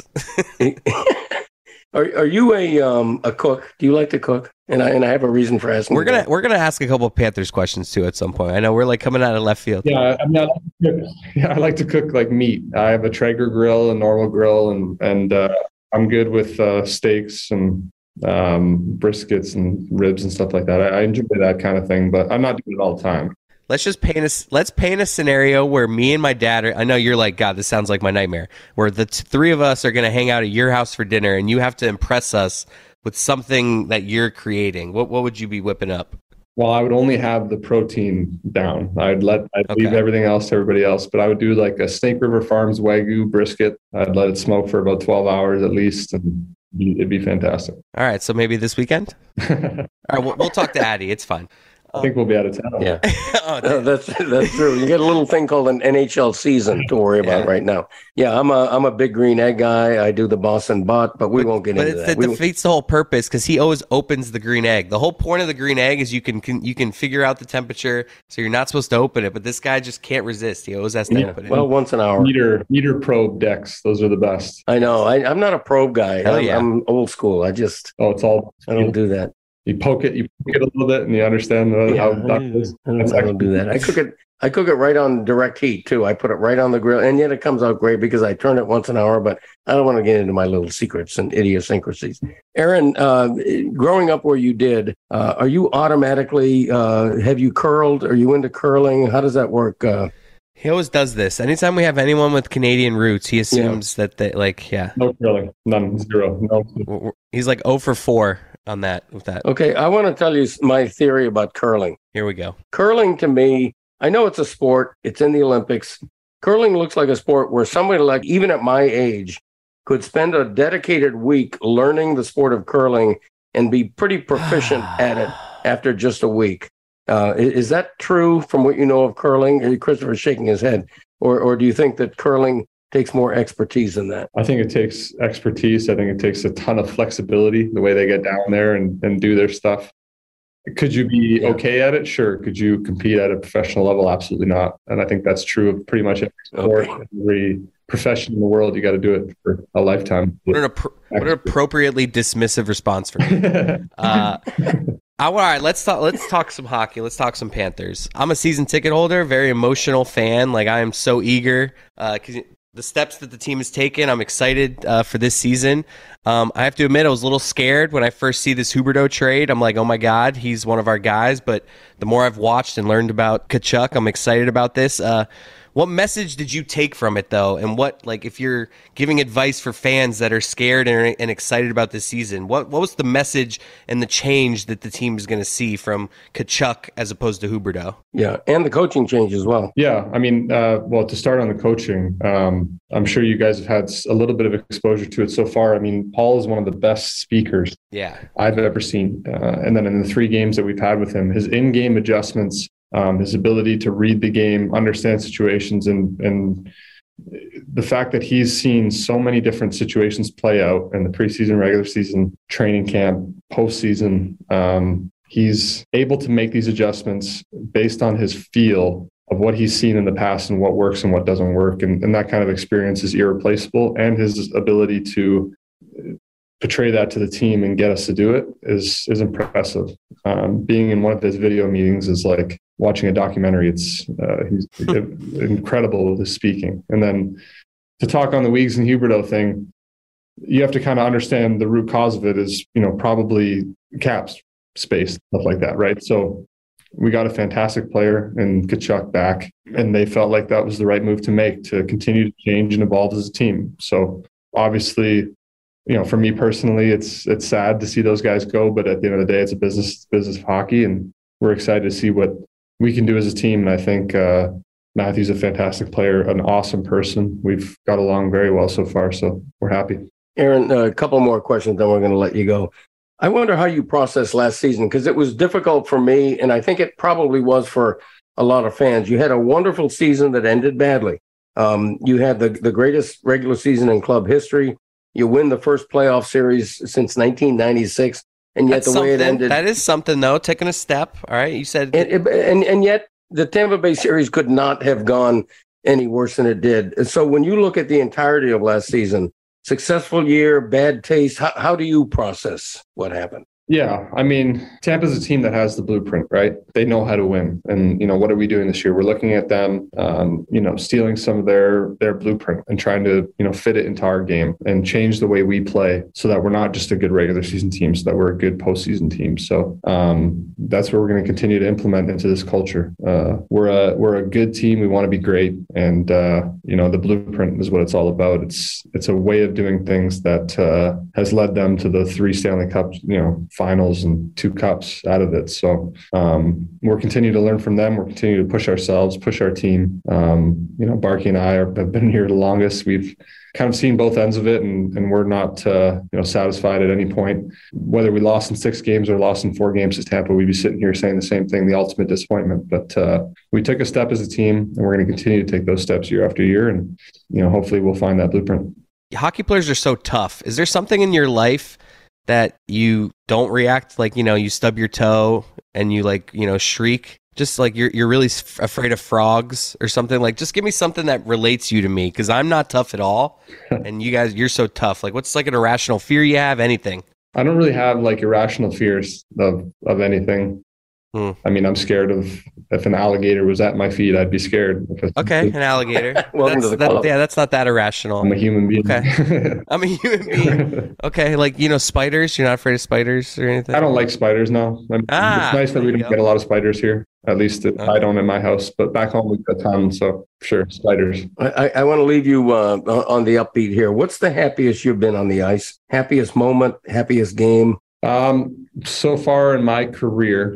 are are you a um a cook? Do you like to cook? And I and I have a reason for asking. We're gonna that. we're gonna ask a couple of Panthers questions too at some point. I know we're like coming out of left field. Yeah, I mean, I like to cook, yeah, I like to cook like meat. I have a Traeger grill, a normal grill, and and uh, I'm good with uh, steaks and um, briskets and ribs and stuff like that. I, I enjoy that kind of thing, but I'm not doing it all the time. Let's just paint a let's paint a scenario where me and my dad are. I know you're like, God, this sounds like my nightmare. Where the t- three of us are gonna hang out at your house for dinner, and you have to impress us with something that you're creating. What what would you be whipping up? Well, I would only have the protein down. I'd let I'd Okay. leave everything else to everybody else, but I would do like a Snake River Farms Wagyu brisket. I'd let it smoke for about twelve hours at least, and it'd be fantastic. All right, so maybe this weekend. I All right, we'll, we'll talk to Addie. It's fine. think we'll be out of town. Yeah, Oh, no, that's that's true. You get a little thing called an N H L season to worry about Yeah. right now. Yeah, I'm a I'm a big green egg guy. I do the Boston butt, but we won't get But into it's, that. it We- defeats the whole purpose because he always opens the green egg. The whole point of the green egg is you can, can you can figure out the temperature, so you're not supposed to open it. But this guy just can't resist. He always has to Yeah, open it. well, once an hour. Meter meter probe decks. Those are the best. I know. I, I'm not a probe guy. Hell I'm, yeah. I'm old school. I just Oh, it's all I don't do that. you poke it, you poke it a little bit, and you understand uh, Yeah, how I, duck is. I don't, That's I don't do that. I cook it. I cook it right on direct heat too. I put it right on the grill, and yet it comes out great because I turn it once an hour. But I don't want to get into my little secrets and idiosyncrasies. Aaron, uh, growing up where you did, uh, are you automatically uh, have you curled? Are you into curling? How does that work? Uh, He always does this. Anytime we have anyone with Canadian roots, he assumes that they like, yeah. No grilling, none, zero, no. We're- we're- He's like zero for four on that. With that, okay, I want to tell you my theory about curling. here we go. Curling to me, I know it's a sport. It's in the Olympics. Curling looks like a sport where somebody like even at my age could spend a dedicated week learning the sport of curling and be pretty proficient at it after just a week. Uh, i- is that true from what you know of curling? Uh, Christopher's shaking his head. Or, or do you think that curling takes more expertise than that? I think it takes expertise. I think it takes a ton of flexibility, the way they get down there and, and do their stuff. Could you be Yeah. okay at it? Sure. Could you compete at a professional level? Absolutely not. And I think that's true of pretty much every sport, Okay. every profession in the world. You got to do it for a lifetime. What an, appro- what an appropriately dismissive response for me. Uh, I, all right, let's talk. Let's talk some hockey. Let's talk some Panthers. I'm a season ticket holder, very emotional fan. Like I am so eager because the steps that the team has taken. I'm excited uh, for this season. Um, I have to admit, I was a little scared when I first see this Huberdeau trade. I'm like, oh my God, he's one of our guys. But the more I've watched and learned about Tkachuk, I'm excited about this. Uh, what message did you take from it, though? And what, like, if you're giving advice for fans that are scared and, and excited about this season, what what was the message and the change that the team is going to see from Tkachuk as opposed to Huberdeau? Yeah, and the coaching change as well. Yeah, I mean, uh, well, to start on the coaching, um, I'm sure you guys have had s- a little bit of exposure to it so far. I mean, Paul is one of the best speakers Yeah. I've ever seen. Uh, and then in the three games that we've had with him, his in-game adjustments, um, his ability to read the game, understand situations, and and the fact that he's seen so many different situations play out in the preseason, regular season, training camp, postseason. Um, he's able to make these adjustments based on his feel of what he's seen in the past and what works and what doesn't work. And, and that kind of experience is irreplaceable. And his ability to portray that to the team and get us to do it is is impressive. Um, being in one of his video meetings is like watching a documentary. It's uh, he's incredible with his speaking. And then to talk on the Weegs and Huberdeau thing, you have to kind of understand the root cause of it is, you know, probably caps space, stuff like that, right? So we got a fantastic player in Tkachuk back, and they felt like that was the right move to make to continue to change and evolve as a team. So obviously, you know, for me personally, it's it's sad to see those guys go, but at the end of the day, it's a business business of hockey, and we're excited to see what we can do as a team. And I think uh, Matthew's a fantastic player, an awesome person. We've got along very well so far, so we're happy. Aaron, a couple more questions, then we're going to let you go. I wonder how you processed last season, because it was difficult for me, and I think it probably was for a lot of fans. You had a wonderful season that ended badly. Um, you had the, the greatest regular season in club history. You win the first playoff series since nineteen ninety-six, and yet That's the way it ended... That is something, though, taking a step. All right, you said... And, and, and yet the Tampa Bay series could not have gone any worse than it did. And so when you look at the entirety of last season, successful year, bad taste, how, how do you process what happened? Yeah, I mean, Tampa's a team that has the blueprint, right? They know how to win. And, you know, what are we doing this year? We're looking at them, um, you know, stealing some of their their blueprint and trying to, you know, fit it into our game and change the way we play so that we're not just a good regular season team, so that we're a good postseason team. So um, that's what we're going to continue to implement into this culture. Uh, we're a we're a good team. We want to be great. And, uh, you know, the blueprint is what it's all about. It's, it's a way of doing things that uh, has led them to the three Stanley Cups, you know, finals and two cups out of it. So um, we're continuing to learn from them. We're continuing to push ourselves, push our team. Um, you know, Barkey and I are, have been here the longest. We've kind of seen both ends of it, and, and we're not uh, you know satisfied at any point. Whether we lost in six games or lost in four games to Tampa, we'd be sitting here saying the same thing, the ultimate disappointment. But uh, we took a step as a team, and we're going to continue to take those steps year after year. And, you know, hopefully we'll find that blueprint. Hockey players are so tough. Is there something in your life that you don't react, like, you know, you stub your toe and you, like, you know, shriek? Just like you're you're really f- afraid of frogs or something? Like, just give me something that relates you to me, because I'm not tough at all. And you guys, you're so tough. Like, what's like an irrational fear you have? Anything? I don't really have like irrational fears of, of anything. Hmm. I mean, I'm scared of if an alligator was at my feet, I'd be scared. Okay, an alligator. Welcome to the that, club. Yeah, that's not that irrational. I'm a human being. Okay, I'm a human being. Okay, like, you know, spiders. You're not afraid of spiders or anything? I don't like spiders. No, I mean, ah, it's nice that we don't go. get a lot of spiders here. At least it, okay. I don't in my house, but back home we've got a ton. So sure, spiders. I, I want to leave you uh, on the upbeat here. What's the happiest you've been on the ice? Happiest moment? Happiest game? Um, so far in my career.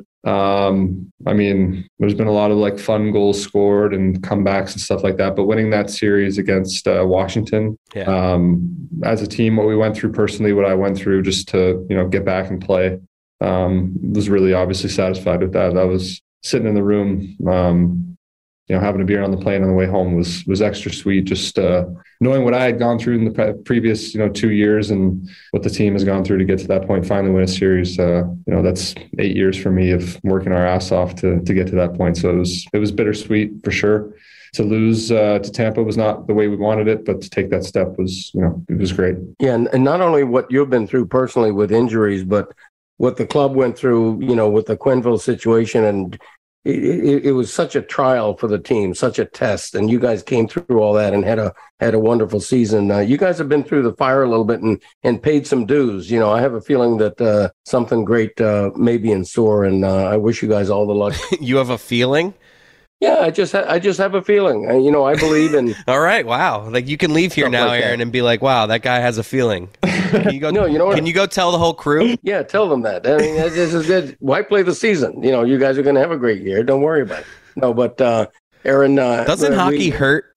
Um, I mean, there's been a lot of like fun goals scored and comebacks and stuff like that, but winning that series against uh, Washington, yeah. um, as a team, what we went through personally, what I went through just to, you know, get back and play, um, was really obviously satisfied with that. That was sitting in the room, um, you know, having a beer on the plane on the way home was, was extra sweet. Just, uh, knowing what I had gone through in the pre- previous, you know, two years and what the team has gone through to get to that point, finally win a series. Uh, you know, that's eight years for me of working our ass off to, to get to that point. So it was, it was bittersweet for sure. To lose uh, to Tampa was not the way we wanted it, but to take that step was, you know, it was great. Yeah. And, and not only what you've been through personally with injuries, but what the club went through, you know, with the Quenneville situation, and It, it, it was such a trial for the team, such a test, and you guys came through all that and had a had a wonderful season. Uh, you guys have been through the fire a little bit and and paid some dues. You know, I have a feeling that uh, something great uh, may be in store, and uh, I wish you guys all the luck. You have a feeling? Yeah, I just ha- I just have a feeling. Uh, you know, I believe in. All right, wow! Like, you can leave here now, like Aaron, and be like, "Wow, that guy has a feeling." Can you go? No, you know what? Can you go tell the whole crew? Yeah, tell them that. I mean, this is good. Why play the season? You know, you guys are going to have a great year. Don't worry about it. No, but uh, Aaron, uh, doesn't uh, hockey we... hurt?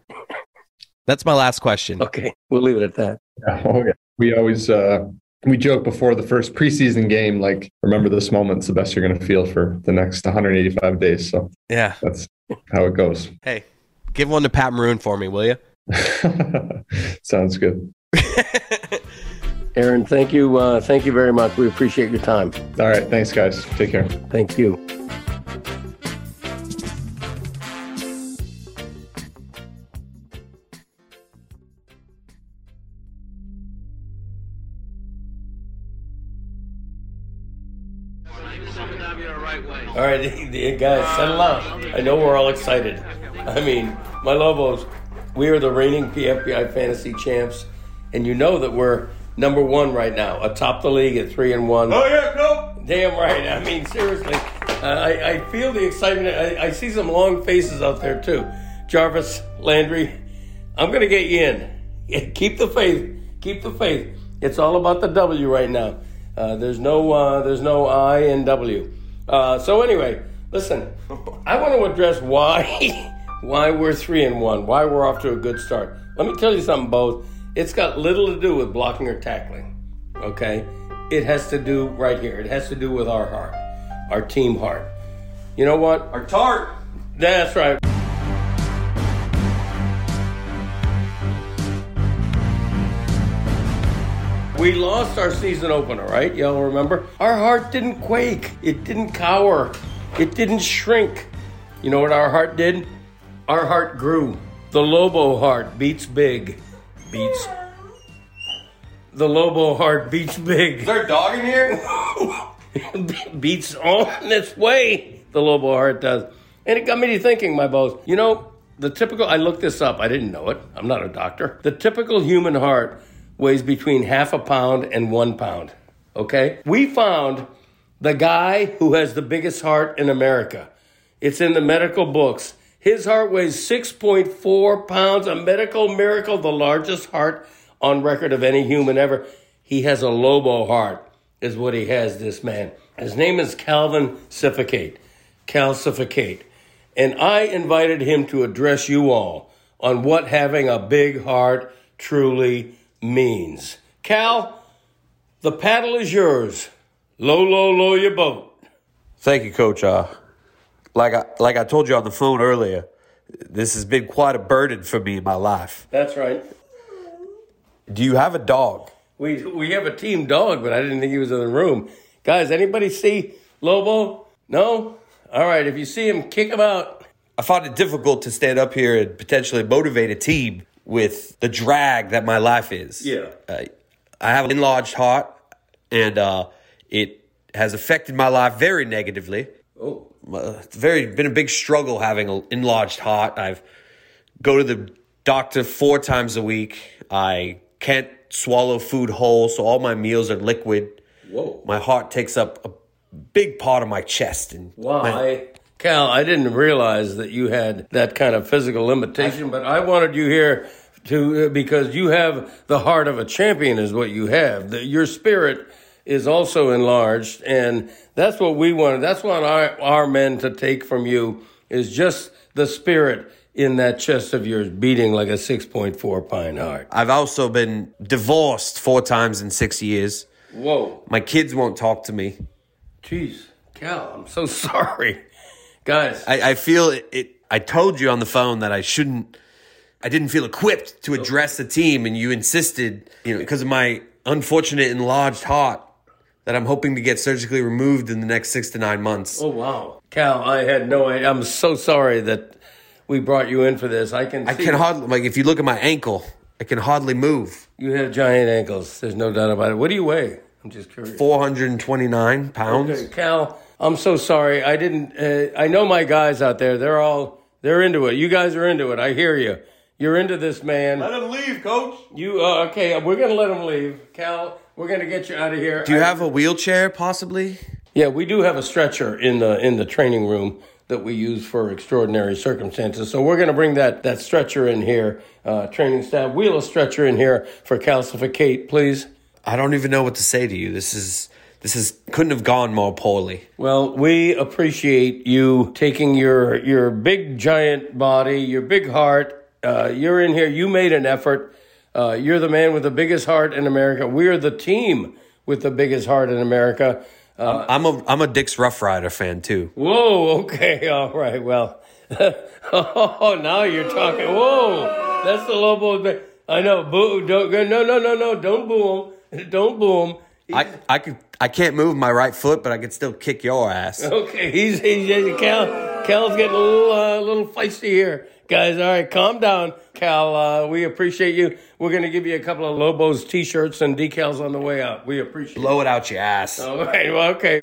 That's my last question. Okay, we'll leave it at that. Yeah, oh yeah. We always uh, we joke before the first preseason game, like, remember this moment. It's the best you're going to feel for the next one hundred eighty-five days. So yeah, that's how it goes. Hey, give one to Pat Maroon for me, will you? Sounds good. Aaron, thank you. Uh, thank you very much. We appreciate your time. All right. Thanks, guys. Take care. Thank you. All right, guys, settle down. I know we're all excited. I mean, my Lobos, we are the reigning P F B I fantasy champs, and you know that we're number one right now, atop the league at three and one. Oh yeah, no. Damn right. I mean, seriously, uh, I, I feel the excitement. I, I see some long faces out there too. Jarvis Landry, I'm gonna get you in. Keep the faith. Keep the faith. It's all about the W right now. Uh, there's no, uh, there's no I in W. Uh, so anyway, listen, I want to address why, why we're three and one, why we're off to a good start. Let me tell you something, Bo. It's got little to do with blocking or tackling. Okay, it has to do right here. It has to do with our heart, our team heart. You know what? Our tart. That's right. We lost our season opener, right? Y'all remember? Our heart didn't quake. It didn't cower. It didn't shrink. You know what our heart did? Our heart grew. The Lobo heart beats big. Beats. The Lobo heart beats big. Is there a dog in here? Beats on its way. The Lobo heart does. And it got me to thinking, my boss. You know, the typical, I looked this up. I didn't know it. I'm not a doctor. The typical human heart weighs between half a pound and one pound, okay? We found the guy who has the biggest heart in America. It's in the medical books. His heart weighs six point four pounds, a medical miracle, the largest heart on record of any human ever. He has a Lobo heart, is what he has, this man. His name is Calvin Sificate, Calcificate. And I invited him to address you all on what having a big heart truly means. Cal, the paddle is yours. Low, low, low your boat. Thank you, Coach. Uh, like I like I told you on the phone earlier, this has been quite a burden for me in my life. That's right. Do you have a dog? We we have a team dog, but I didn't think he was in the room. Guys, anybody see Lobo? No? All right, if you see him, kick him out. I find it difficult to stand up here and potentially motivate a team with the drag that my life is. Yeah. Uh, I have an enlarged heart, and uh, it has affected my life very negatively. Oh. Uh, it's very been a big struggle having an enlarged heart. I've go to the doctor four times a week. I can't swallow food whole, so all my meals are liquid. Whoa. My heart takes up a big part of my chest. And wow. my, I, Cal, I didn't realize that you had that kind of physical limitation, I, but I wanted you here to because you have the heart of a champion is what you have. The, your spirit is also enlarged, and that's what we wanted. That's what our, our men to take from you is just the spirit in that chest of yours beating like a six point four pound heart. I've also been divorced four times in six years. Whoa. My kids won't talk to me. Jeez, Cal, I'm so sorry. Guys. I, I feel it, it. I told you on the phone that I shouldn't, I didn't feel equipped to address the team, and you insisted, you know, because of my unfortunate enlarged heart, that I'm hoping to get surgically removed in the next six to nine months. Oh, wow. Cal, I had no idea. I'm so sorry that we brought you in for this. I can I see can hardly, like, if you look at my ankle, I can hardly move. You have giant ankles. There's no doubt about it. What do you weigh? I'm just curious. four hundred twenty-nine pounds. Okay, Cal, I'm so sorry. I didn't, uh, I know my guys out there. They're all, they're into it. You guys are into it. I hear you. You're into this, man. Let him leave, Coach. You, uh, okay, we're going to let him leave. Cal, we're going to get you out of here. Do you I, have a wheelchair, possibly? Yeah, we do have a stretcher in the in the training room that we use for extraordinary circumstances. So we're going to bring that that stretcher in here. Uh, training staff, wheel a stretcher in here for Calcificate, please. I don't even know what to say to you. This is this is couldn't have gone more poorly. Well, we appreciate you taking your your big giant body, your big heart. Uh, you're in here. You made an effort. Uh, you're the man with the biggest heart in America. We're the team with the biggest heart in America. Uh, I'm a I'm a Dick's Rough Rider fan too. Whoa, okay, all right. Well, oh, now you're talking. Whoa, that's the Lobo. I know. Boo! Don't go. No, no, no, no. Don't boo him. Don't boo him. I, I could I can't move my right foot, but I could still kick your ass. Okay, he's, he's Cal. Cal's getting a little uh, little feisty here, guys. All right, calm down, Cal. Uh, we appreciate you. We're gonna give you a couple of Lobos T-shirts and decals on the way out. We appreciate. Blow it out your ass. All right. Well, okay.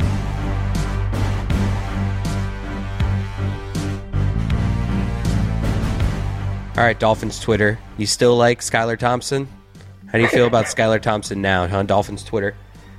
All right, Dolphins Twitter. You still like Skylar Thompson? How do you feel about Skylar Thompson now on Dolphins Twitter?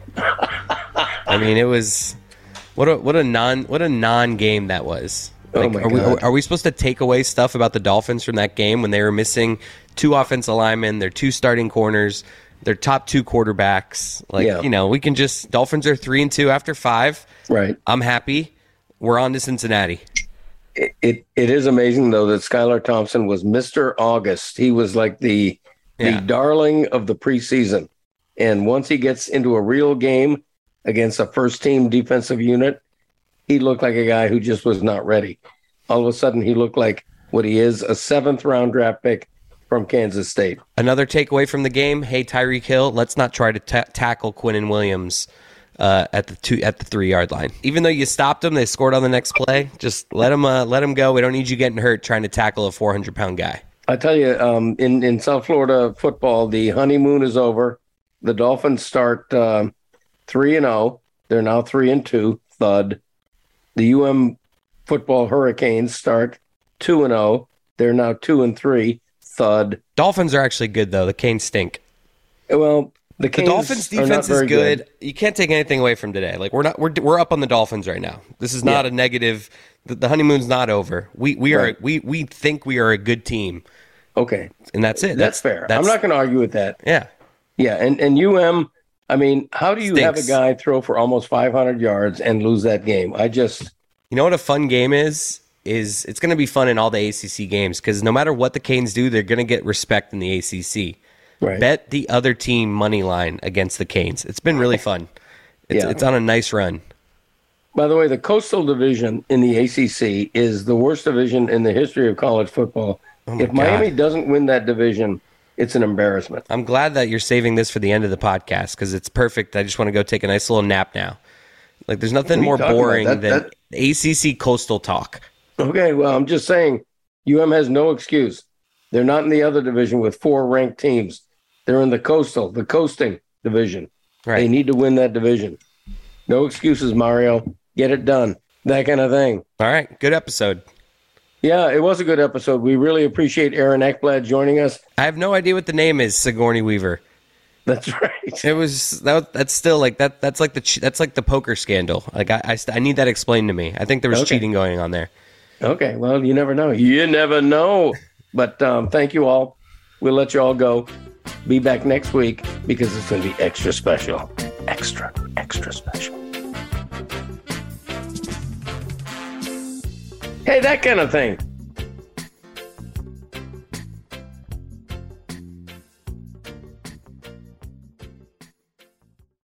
I mean, it was what a what a non what a non game that was. Like, oh my are we God. are we supposed to take away stuff about the Dolphins from that game when they were missing two offensive linemen, their two starting corners, their top two quarterbacks? Like, Yeah. you know, we can just Dolphins are three and two after five. Right. I'm happy. We're on to Cincinnati. It, it it is amazing though that Skylar Thompson was Mister August. He was like the the Yeah. darling of the preseason. And once he gets into a real game against a first team defensive unit, he looked like a guy who just was not ready. All of a sudden he looked like what he is, a seventh round draft pick from Kansas State. Another takeaway from the game: hey, Tyreek Hill, let's not try to ta- tackle Quinnen Williams uh, at the two at the three yard line. Even though you stopped them, they scored on the next play. Just let them uh, let them go. We don't need you getting hurt trying to tackle a four hundred pound guy. I tell you, um, in in South Florida football, the honeymoon is over. The Dolphins start um, three and zero. They're now three and two. Thud. The U M football Hurricanes start two and zero. They're now two and three. Thud. Dolphins are actually good though. The Canes stink. Well, the, The Canes Dolphins are not defense is very good. You can't take anything away from today. Like we're not we're we're up on the Dolphins right now. This is not Yeah. a negative. The, the honeymoon's not over. We we are Right. we we think we are a good team, Okay, and that's it. that's, fair. I'm not going to argue with that. Yeah. Yeah, and and U M. I mean, how do you have a Stinks. guy throw for almost five hundred yards and lose that game? I just You know what a fun game is? Is it's going to be fun in all the A C C games because no matter what the Canes do, they're going to get respect in the A C C. right. Bet the other team money line against the Canes. It's been really fun. It's, Yeah. it's on a nice run. By the way, the Coastal Division in the A C C is the worst division in the history of college football. Oh my if Miami God. doesn't win that division, it's an embarrassment. I'm glad that you're saving this for the end of the podcast because it's perfect. I just want to go take a nice little nap now. Like, there's nothing What are you more talking about? boring That- than that- A C C Coastal talk. Okay, well, I'm just saying U M has no excuse. They're not in the other division with four ranked teams. They're in the Coastal, the coasting division. Right. They need to win that division. No excuses, Mario. Get it done. That kind of thing. All right. Good episode. Yeah, it was a good episode. We really appreciate Aaron Ekblad joining us. I have no idea what the name is, Sigourney Weaver. That's right. It was that. was- That's still like that. That's like the ch- that's like the poker scandal. Like I, I, st- I need that explained to me. I think there was Okay. cheating going on there. Okay, well, you never know. You never know. But um, thank you all. We'll let you all go. Be back next week because it's going to be extra special. Extra, extra special. Hey, that kind of thing.